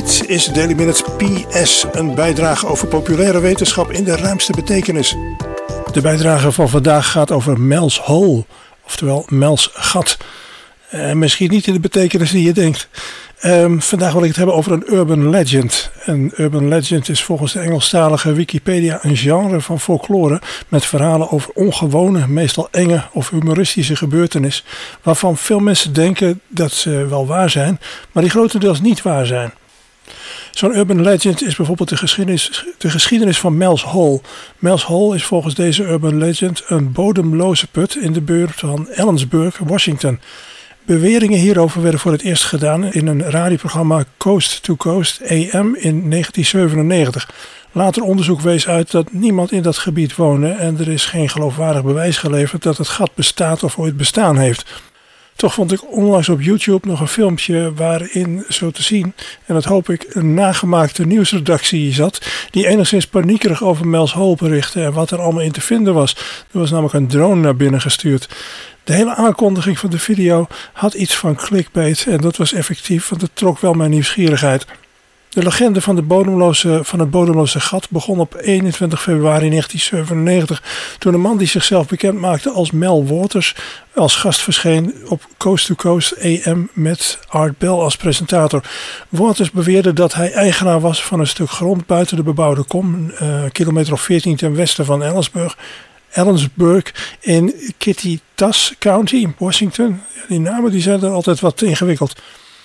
Dit is Daily Minutes PS, een bijdrage over populaire wetenschap in de ruimste betekenis. De bijdrage van vandaag gaat over Mel's Hole, oftewel Mel's gat. Misschien niet in de betekenis die je denkt. Vandaag wil ik het hebben over een urban legend. Een urban legend is volgens de Engelstalige Wikipedia een genre van folklore met verhalen over ongewone, meestal enge of humoristische gebeurtenissen, waarvan veel mensen denken dat ze wel waar zijn, maar die grotendeels niet waar zijn. Zo'n urban legend is bijvoorbeeld de geschiedenis van Mel's Hole. Mel's Hole is volgens deze urban legend een bodemloze put in de buurt van Ellensburg, Washington. Beweringen hierover werden voor het eerst gedaan in een radioprogramma Coast to Coast AM in 1997. Later onderzoek wees uit dat niemand in dat gebied woonde en er is geen geloofwaardig bewijs geleverd dat het gat bestaat of ooit bestaan heeft. Toch vond ik onlangs op YouTube nog een filmpje waarin zo te zien, en dat hoop ik, een nagemaakte nieuwsredactie zat die enigszins paniekerig over Mel's Hole berichtte en wat er allemaal in te vinden was. Er was namelijk een drone naar binnen gestuurd. De hele aankondiging van de video had iets van clickbait en dat was effectief, want het trok wel mijn nieuwsgierigheid. De legende van het bodemloze gat begon op 21 februari 1997 toen een man die zichzelf bekend maakte als Mel Waters als gast verscheen op Coast to Coast AM met Art Bell als presentator. Waters beweerde dat hij eigenaar was van een stuk grond buiten de bebouwde kom, kilometer of 14 ten westen van Ellensburg in Kittitas County in Washington. Die namen die zijn er altijd wat ingewikkeld.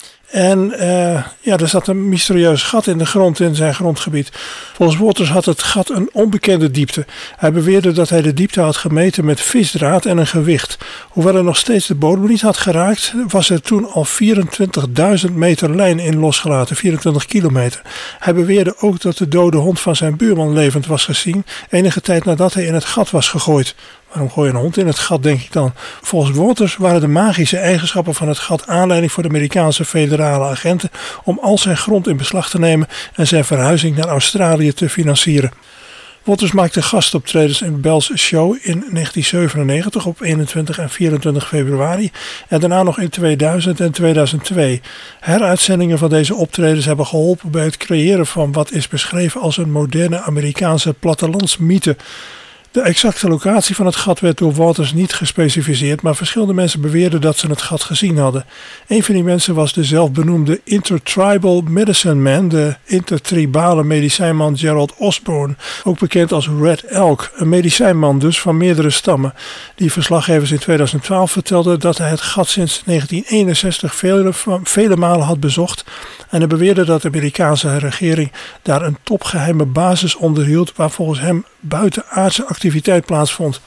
En er zat een mysterieus gat in de grond in zijn grondgebied. Volgens Waters had het gat een onbekende diepte. Hij beweerde dat hij de diepte had gemeten met visdraad en een gewicht. Hoewel er nog steeds de bodem niet had geraakt, was er toen al 24.000 meter lijn in losgelaten, 24 kilometer. Hij beweerde ook dat de dode hond van zijn buurman levend was gezien, enige tijd nadat hij in het gat was gegooid. Waarom gooi je een hond in het gat, denk ik dan? Volgens Waters waren de magische eigenschappen van het gat aanleiding voor de Amerikaanse federale agenten om al zijn grond in beslag te nemen en zijn verhuizing naar Australië te financieren. Waters maakte gastoptredens in Bell's Show in 1997 op 21 en 24 februari en daarna nog in 2000 en 2002. Heruitzendingen van deze optredens hebben geholpen bij het creëren van wat is beschreven als een moderne Amerikaanse plattelandsmythe. De exacte locatie van het gat werd door Waters niet gespecificeerd, maar verschillende mensen beweerden dat ze het gat gezien hadden. Een van die mensen was de zelfbenoemde Intertribal Medicine Man, de intertribale medicijnman Gerald Osborne, ook bekend als Red Elk, een medicijnman dus van meerdere stammen. Die verslaggevers in 2012 vertelden dat hij het gat sinds 1961 vele malen had bezocht en hij beweerde dat de Amerikaanse regering daar een topgeheime basis onderhield waar volgens hem buitenaardse activiteit plaatsvond.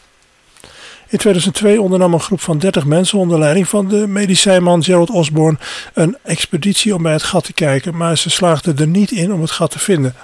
In 2002 ondernam een groep van 30 mensen onder leiding van de medicijnman Gerald Osborne een expeditie om bij het gat te kijken, maar ze slaagden er niet in om het gat te vinden.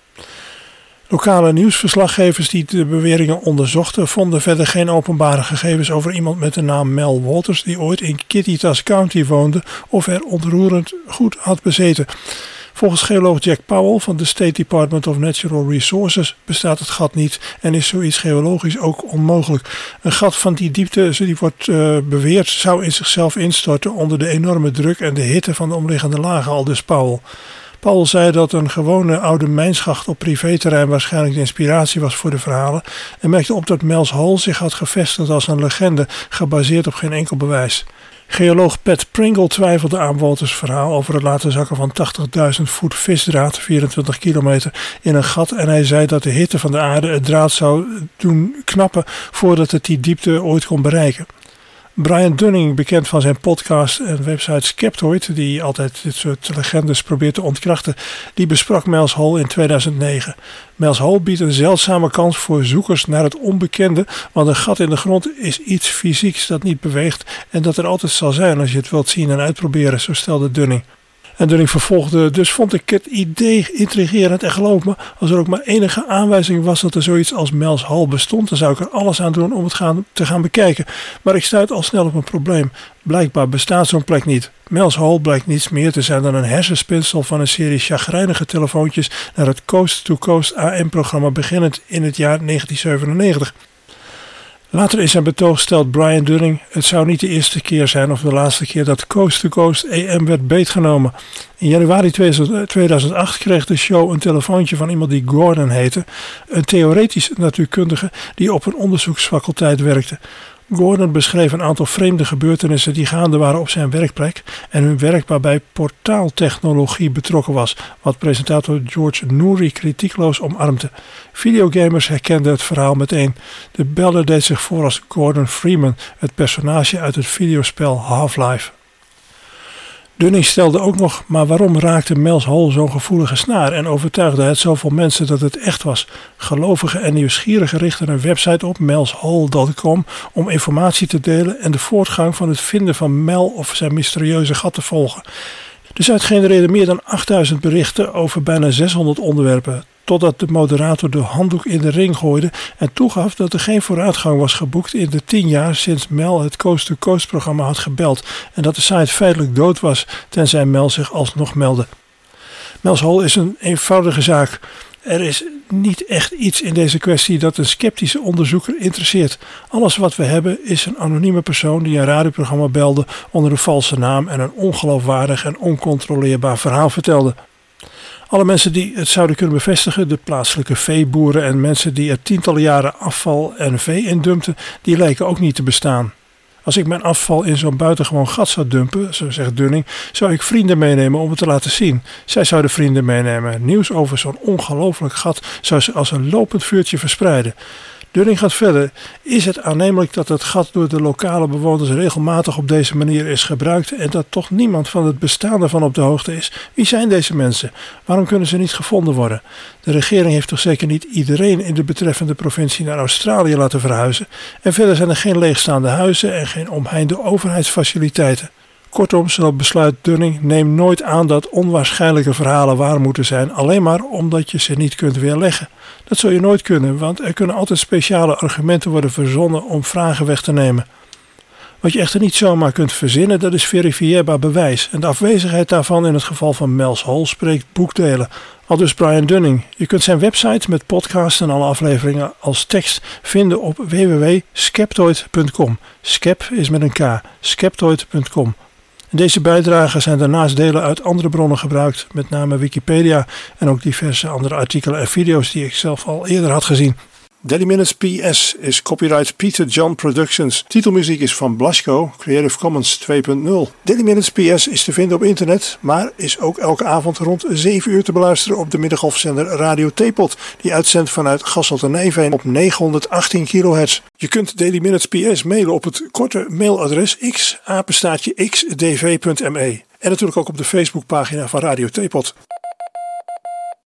Lokale nieuwsverslaggevers die de beweringen onderzochten vonden verder geen openbare gegevens over iemand met de naam Mel Waters die ooit in Kittitas County woonde of er onroerend goed had bezeten. Volgens geoloog Jack Powell van de State Department of Natural Resources bestaat het gat niet en is zoiets geologisch ook onmogelijk. Een gat van die diepte, die wordt beweerd, zou in zichzelf instorten onder de enorme druk en de hitte van de omliggende lagen, aldus Powell. Powell zei dat een gewone oude mijnschacht op privéterrein waarschijnlijk de inspiratie was voor de verhalen en merkte op dat Mel's Hole zich had gevestigd als een legende gebaseerd op geen enkel bewijs. Geoloog Pat Pringle twijfelde aan Waters' verhaal over het laten zakken van 80.000 voet visdraad, 24 kilometer, in een gat en hij zei dat de hitte van de aarde het draad zou doen knappen voordat het die diepte ooit kon bereiken. Brian Dunning, bekend van zijn podcast en website Skeptoid, die altijd dit soort legendes probeert te ontkrachten, die besprak Mel's Hole in 2009. Mel's Hole biedt een zeldzame kans voor zoekers naar het onbekende, want een gat in de grond is iets fysieks dat niet beweegt en dat er altijd zal zijn als je het wilt zien en uitproberen, zo stelde Dunning. En Dunning vervolgde, dus vond ik het idee intrigerend en geloof me, als er ook maar enige aanwijzing was dat er zoiets als Mel's Hole bestond, dan zou ik er alles aan doen om het te gaan bekijken. Maar ik stuit al snel op een probleem. Blijkbaar bestaat zo'n plek niet. Mel's Hole blijkt niets meer te zijn dan een hersenspinsel van een serie chagrijnige telefoontjes naar het Coast to Coast AM-programma beginnend in het jaar 1997. Later in zijn betoog stelt Brian Dunning: het zou niet de eerste keer zijn of de laatste keer dat Coast to Coast AM werd beetgenomen. In januari 2008 kreeg de show een telefoontje van iemand die Gordon heette, een theoretisch natuurkundige die op een onderzoeksfaculteit werkte. Gordon beschreef een aantal vreemde gebeurtenissen die gaande waren op zijn werkplek en hun werk waarbij portaaltechnologie betrokken was, wat presentator George Noory kritiekloos omarmde. Videogamers herkenden het verhaal meteen. De beller deed zich voor als Gordon Freeman, het personage uit het videospel Half-Life. Dunning stelde ook nog: maar waarom raakte Mel's Hole zo'n gevoelige snaar en overtuigde het zoveel mensen dat het echt was? Gelovigen en nieuwsgierigen richtten een website op, melshole.com, om informatie te delen en de voortgang van het vinden van Mel of zijn mysterieuze gat te volgen. De site genereerde meer dan 8000 berichten over bijna 600 onderwerpen, totdat de moderator de handdoek in de ring gooide en toegaf dat er geen vooruitgang was geboekt in de 10 jaar sinds Mel het Coast to Coast programma had gebeld en dat de site feitelijk dood was tenzij Mel zich alsnog meldde. Mel's Hole is een eenvoudige zaak. Er is niet echt iets in deze kwestie dat een sceptische onderzoeker interesseert. Alles wat we hebben is een anonieme persoon die een radioprogramma belde onder een valse naam en een ongeloofwaardig en oncontroleerbaar verhaal vertelde. Alle mensen die het zouden kunnen bevestigen, de plaatselijke veeboeren en mensen die er tientallen jaren afval en vee in dumpten, die lijken ook niet te bestaan. Als ik mijn afval in zo'n buitengewoon gat zou dumpen, zo zegt Dunning, zou ik vrienden meenemen om het te laten zien. Zij zouden vrienden meenemen. Nieuws over zo'n ongelooflijk gat zou ze als een lopend vuurtje verspreiden. Dunning gaat verder. Is het aannemelijk dat het gat door de lokale bewoners regelmatig op deze manier is gebruikt en dat toch niemand van het bestaan ervan op de hoogte is? Wie zijn deze mensen? Waarom kunnen ze niet gevonden worden? De regering heeft toch zeker niet iedereen in de betreffende provincie naar Australië laten verhuizen? En verder zijn er geen leegstaande huizen en geen omheinde overheidsfaciliteiten. Kortom, zo besluit Dunning: neem nooit aan dat onwaarschijnlijke verhalen waar moeten zijn, alleen maar omdat je ze niet kunt weerleggen. Dat zul je nooit kunnen, want er kunnen altijd speciale argumenten worden verzonnen om vragen weg te nemen. Wat je echter niet zomaar kunt verzinnen, dat is verifieerbaar bewijs. En de afwezigheid daarvan in het geval van Mel's Hole spreekt boekdelen. Aldus Brian Dunning. Je kunt zijn website met podcasts en alle afleveringen als tekst vinden op www.skeptoid.com. Skep is met een K. Skeptoid.com. Deze bijdragen zijn daarnaast delen uit andere bronnen gebruikt, met name Wikipedia en ook diverse andere artikelen en video's die ik zelf al eerder had gezien. Daily Minutes PS is copyright Peter John Productions. Titelmuziek is van Blasco, Creative Commons 2.0. Daily Minutes PS is te vinden op internet, maar is ook elke avond rond 7 uur te beluisteren op de middengolfzender Radio Theepot, die uitzendt vanuit Gasselte-Nijveen op 918 kHz. Je kunt Daily Minutes PS mailen op het korte mailadres x@xdv.me en natuurlijk ook op de Facebookpagina van Radio Theepot.